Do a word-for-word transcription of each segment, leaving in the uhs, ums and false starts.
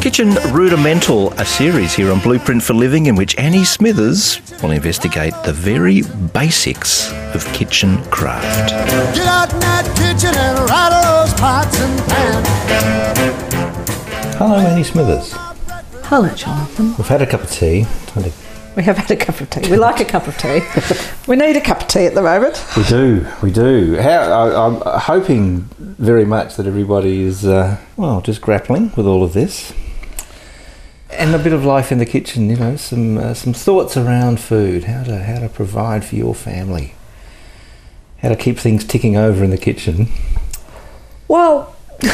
Kitchen Rudimental, a series here on Blueprint for Living in which Annie Smithers will investigate the very basics of kitchen craft. Get out in that kitchen and rattle those pots and pans. Hello, Annie Smithers. Hello, Jonathan. We've had a cup of tea. Time to We have had a cup of tea. We like a cup of tea. We need a cup of tea at the moment. We do, we do. How, I, I'm hoping very much that everybody is, uh, well, just grappling with all of this. And a bit of life in the kitchen, you know, some uh, some thoughts around food, how to how to provide for your family, how to keep things ticking over in the kitchen. Well,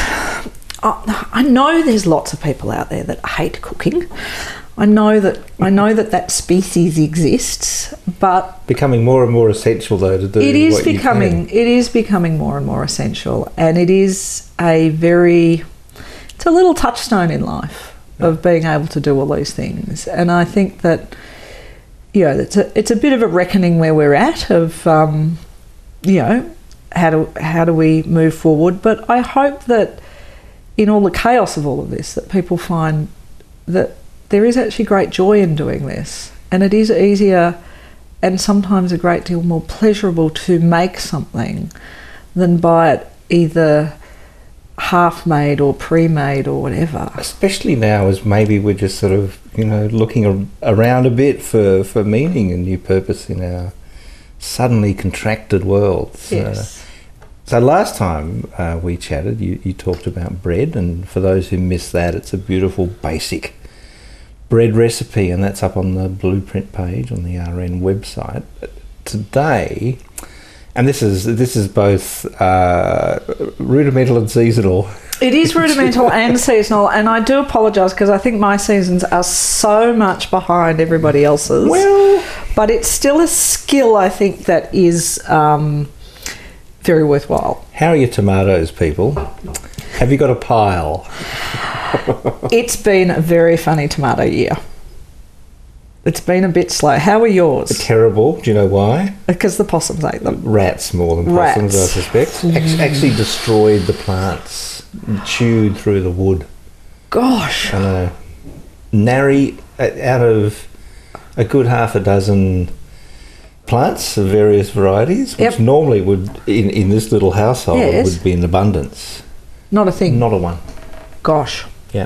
I know there's lots of people out there that hate cooking. I know that I know that that species exists, but Becoming more and more essential, though, to do it is what you becoming can. it is becoming more and more essential, and it is a very it's a little touchstone in life of being able to do all these things. And I think that, you know, it's a it's a bit of a reckoning where we're at of um, you know, how do how do we move forward? But I hope that in all the chaos of all of this, that people find that there is actually great joy in doing this, and it is easier and sometimes a great deal more pleasurable to make something than buy it either half-made or pre-made or whatever. Especially now, as maybe we're just sort of, you know, looking a- around a bit for, for meaning and new purpose in our suddenly contracted worlds. Yes. Uh, so last time uh, we chatted, you, you talked about bread, and for those who missed that, it's a beautiful basic bread recipe, and that's up on the Blueprint page on the R N website. But today, and this is this is both uh, rudimental and seasonal. It is rudimental and seasonal, and I do apologise because I think my seasons are so much behind everybody else's. Well, but it's still a skill, I think, that is um, very worthwhile. how are your tomatoes, people? Have you got a pile? It's been a very funny tomato year. It's been a bit slow. How are yours? Terrible. Do you know why? Because the possums ate them. Rats more than possums, Rats. I suspect. Act- Actually destroyed the plants, chewed through the wood. Gosh. I know. Nary, uh, out of a good half a dozen plants of various varieties, which Yep. normally would, in, in this little household, Yes. would be in abundance. Not a thing. Not a one. Gosh. Yeah.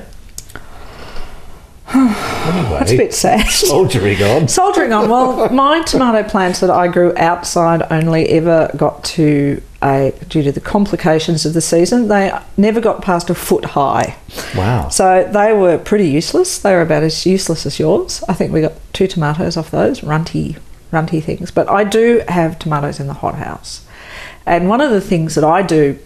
Anyway, That's a bit sad. soldiering on. Soldiering on. Well, my tomato plants that I grew outside only ever got to a, due to the complications of the season, they never got past a foot high. Wow. So they were pretty useless. They were about as useless as yours. I think we got two tomatoes off those, runty, runty things. But I do have tomatoes in the hothouse. And one of the things that I do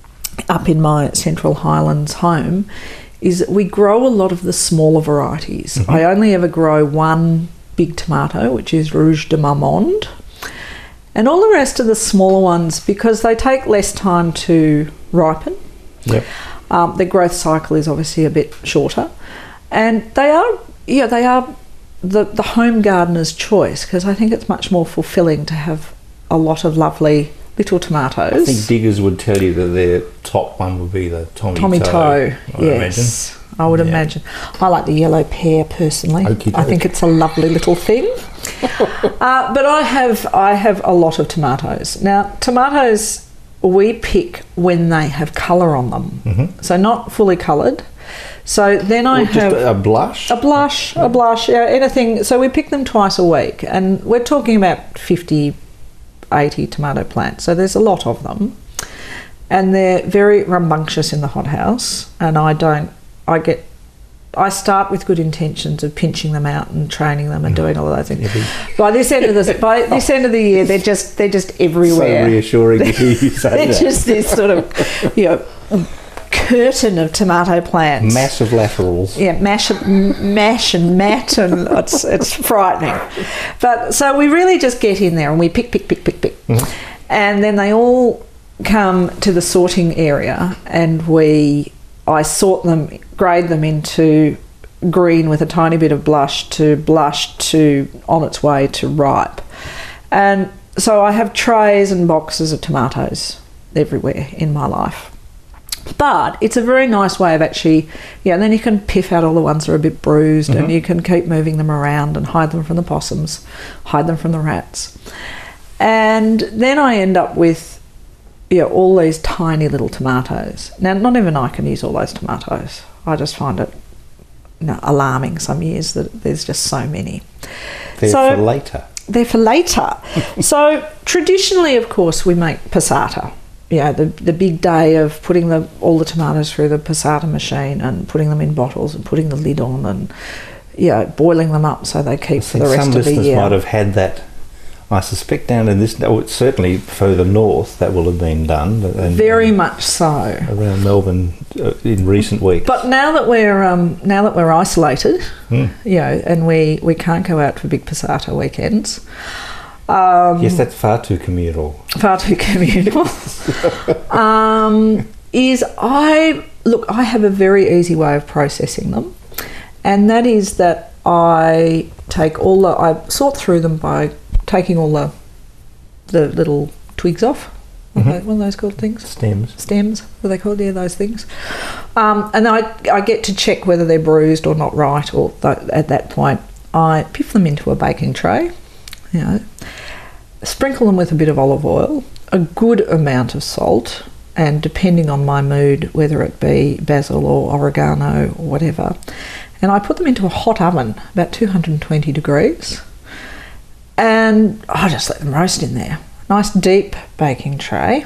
up in my Central Highlands home is that we grow a lot of the smaller varieties. Mm-hmm. I only ever grow one big tomato, which is Rouge de Marmande, and all the rest of the smaller ones, because they take less time to ripen. Yep. Um, their growth cycle is obviously a bit shorter, and they are, yeah, they are the the home gardener's choice, because I think it's much more fulfilling to have a lot of lovely little tomatoes. I think diggers would tell you that their top one would be the Tommy, Tommy Toe. Toe, I would yes. I would Yeah. imagine. I like the yellow pear personally. Okey I think doke. it's a lovely little thing. uh, but I have I have a lot of tomatoes. Now, tomatoes we pick when they have colour on them. Mm-hmm. So not fully coloured. So then I Or have just a, a blush. a blush, a blush, yeah, anything. So we pick them twice a week, and we're talking about fifty, eighty tomato plants. So there's a lot of them, and they're very rambunctious in the hothouse. And I don't, I get, I start with good intentions of pinching them out and training them and doing all of those things. Yeah, By this end of the by this end of the year, they're just they're just everywhere. So reassuring to hear you say They're that. just this sort of, you know, curtain of tomato plants. Massive laterals. Yeah, mash, m- mash and mat, and it's it's frightening. But so we really just get in there and we pick, pick, pick, pick, pick, Mm-hmm. and then they all come to the sorting area, and we I sort them, grade them into green with a tiny bit of blush to blush to on its way to ripe, and so I have trays and boxes of tomatoes everywhere in my life. But it's a very nice way of actually, yeah, and then you can piff out all the ones that are a bit bruised, Mm-hmm. and you can keep moving them around and hide them from the possums, hide them from the rats. And then I end up with, you know, all these tiny little tomatoes. Now, not even I can use all those tomatoes. I just find it, you know, alarming some years that there's just so many. They're So- for later. They're for later. So traditionally, of course, we make passata. You know, the, the big day of putting the, all the tomatoes through the passata machine and putting them in bottles and putting the lid on and, you know, boiling them up so they keep for think the rest some of the listeners year. might have had that. I suspect down in this, oh, certainly further north, that will have been done. And, Very much so. around Melbourne uh, in recent weeks. But now that we're um, now that we're isolated, Mm. you know, and we, we can't go out for big passata weekends. Um, Yes, that's far too communal. far too communal. um, is I look, I have a very easy way of processing them, and that is that I take all the I sort through them by taking all the the little twigs off. What, Mhm. are, they, what are those called things? Stems. Stems, what are they called? Yeah, those things. Um, and I, I get to check whether they're bruised or not right, or th- at that point I piff them into a baking tray, you know, sprinkle them with a bit of olive oil, a good amount of salt, and depending on my mood, whether it be basil or oregano or whatever, and I put them into a hot oven, about two hundred twenty degrees, and I just let them roast in there. Nice deep baking tray.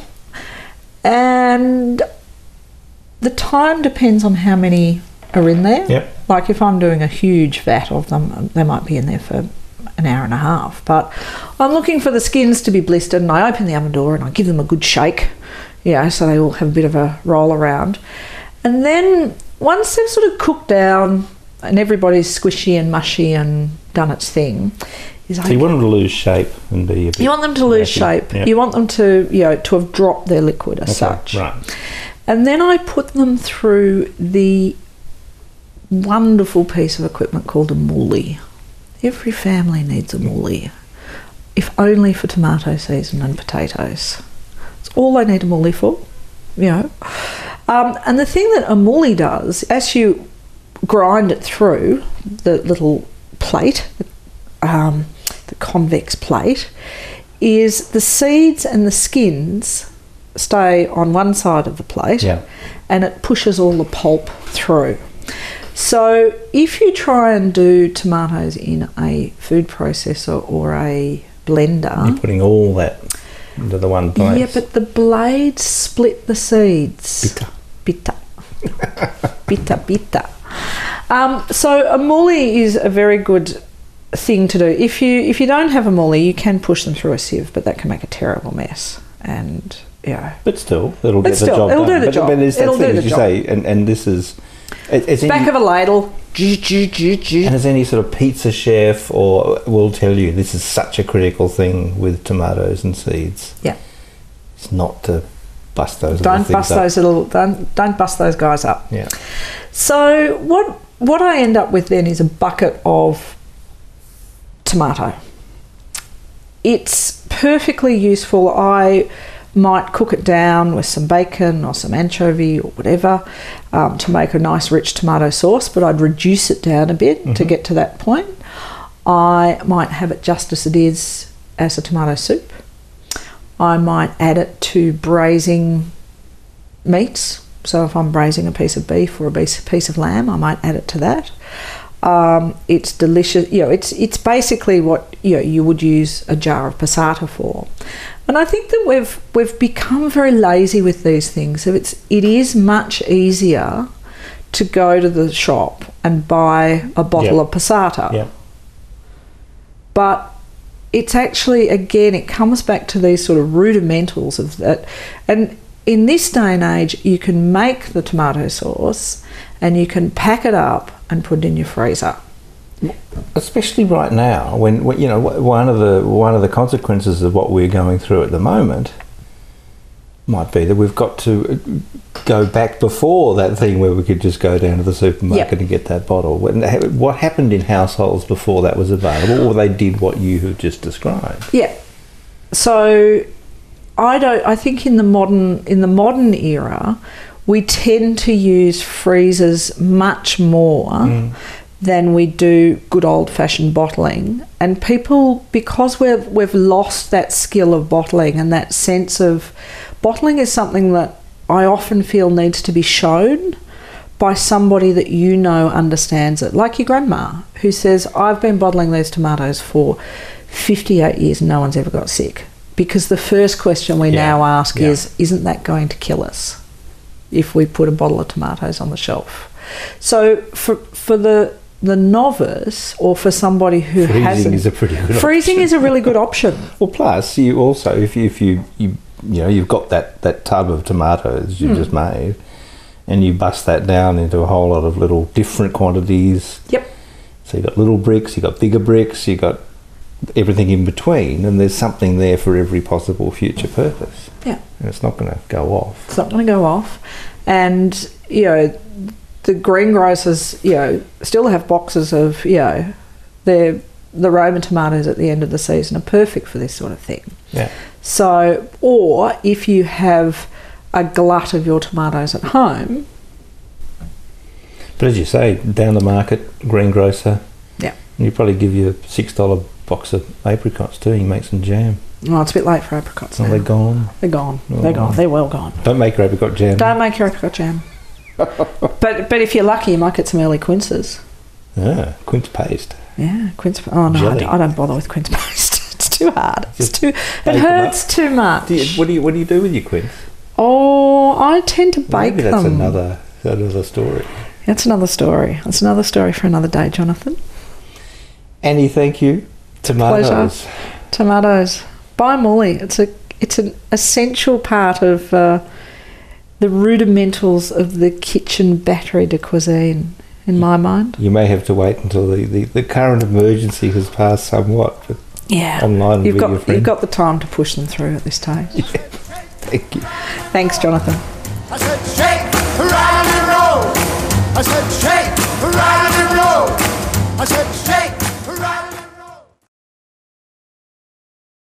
And the time depends on how many are in there. Yep. Like if I'm doing a huge vat of them, they might be in there for an hour and a half. But I'm looking for the skins to be blistered, and I open the oven door and I give them a good shake, you know, so they all have a bit of a roll around. And then once they've sort of cooked down and everybody's squishy and mushy and done its thing, is So I you want them to lose shape and be a bit... you want them to lose wacky. shape. Yeah. You want them to, you know, to have dropped their liquid as Okay, such. Right. And then I put them through the wonderful piece of equipment called a mulli. Every family needs a mulli, if only for tomato season and potatoes. It's all they need a mulli for, you know. Um, and the thing that a mulli does, as you grind it through the little plate, um, the convex plate, is the seeds and the skins stay on one side of the plate, Yeah. and it pushes all the pulp through. So if you try and do tomatoes in a food processor or a blender, You're putting all that into the one place. yeah, but the blades split the seeds. Bitter. Bitter. bitter, bitter. Um, so a mulli is a very good thing to do. If you if you don't have a mulli, you can push them through a sieve, but that can make a terrible mess. And yeah, But still, it'll But get still, the job it'll done. do the but, job. But it's that It'll thing, do as the you job. say, and, and this is... It, it's back any, of a ladle. zzz, zzz, zzz, zzz. and as any sort of pizza chef or will tell you, this is such a critical thing with tomatoes and seeds. Yeah. It's not to bust those little Don't things bust up. those little don't don't bust those guys up. Yeah. So what what I end up with then is a bucket of tomato. It's perfectly useful. I might cook it down with some bacon or some anchovy or whatever um, to make a nice rich tomato sauce, but I'd reduce it down a bit Mm-hmm. to get to that point. I might have it just as it is as a tomato soup. I might add it to braising meats. So if I'm braising a piece of beef or a piece piece of lamb, I might add it to that. Um, it's delicious. You know, it's it's basically what you know you would use a jar of passata for. And I think that we've we've become very lazy with these things. So it's it is much easier to go to the shop and buy a bottle Yep. of passata. Yeah. But it's actually, again, it comes back to these sort of rudimentals of that. And in this day and age, you can make the tomato sauce and you can pack it up and put it in your freezer. Especially right now, when, when you know one of the one of the consequences of what we're going through at the moment might be that we've got to go back before that thing where we could just go down to the supermarket Yep. and get that bottle. When- What happened in households before that was available, or they did what you have just described? Yeah. So I don't. I think in the modern in the modern era, we tend to use freezers much more Mm. than we do good old-fashioned bottling. And people, because we've we've lost that skill of bottling and that sense of bottling is something that I often feel needs to be shown by somebody that you know understands it, like your grandma, who says, I've been bottling these tomatoes for fifty-eight years and no one's ever got sick. Because the first question we Yeah, now ask yeah. is, isn't that going to kill us if we put a bottle of tomatoes on the shelf? So for for the the novice, or for somebody who Freezing hasn't, is a pretty good freezing option. is a really good option. Well, plus you also, if you if you you, you know you've got that, that tub of tomatoes you Hmm. just made, and you bust that down into a whole lot of little different quantities. Yep. So you got little bricks, you got bigger bricks, you got everything in between, and there's something there for every possible future purpose. Yeah. And it's not going to go off. It's not going to go off. And, you know, the greengrocers, you know, still have boxes of, you know, their the Roma tomatoes at the end of the season are perfect for this sort of thing. Yeah. So, or if you have a glut of your tomatoes at home. But as you say, down the market, greengrocer, Yeah. you probably give you a six dollar box of apricots too. You make some jam. Well, it's a bit late for apricots Oh, now. they're gone. They're gone. Oh. They're gone. They're well gone. Don't make your apricot jam. Don't make your apricot jam. but but if you're lucky, you might get some early quinces. Ah, quince paste. Yeah, quince. Oh no, I Jelly. don't, I don't bother with quince paste. It's too hard. It's Just too. It bake 'em hurts too much. Do you, what do you what do you do with your quince? Oh, I tend to bake Maybe that's them. another another story. That's another story. That's another story for another day, Jonathan. Annie, thank you. Tomatoes. Tomatoes. Buy Mully. It's a it's an essential part of uh, the rudimentals of the kitchen batterie de cuisine, in my mind. You may have to wait until the, the, the current emergency has passed somewhat, but Yeah. online You've with got your friend. you've got the time to push them through at this stage. Thank you. Thanks, Jonathan. I said,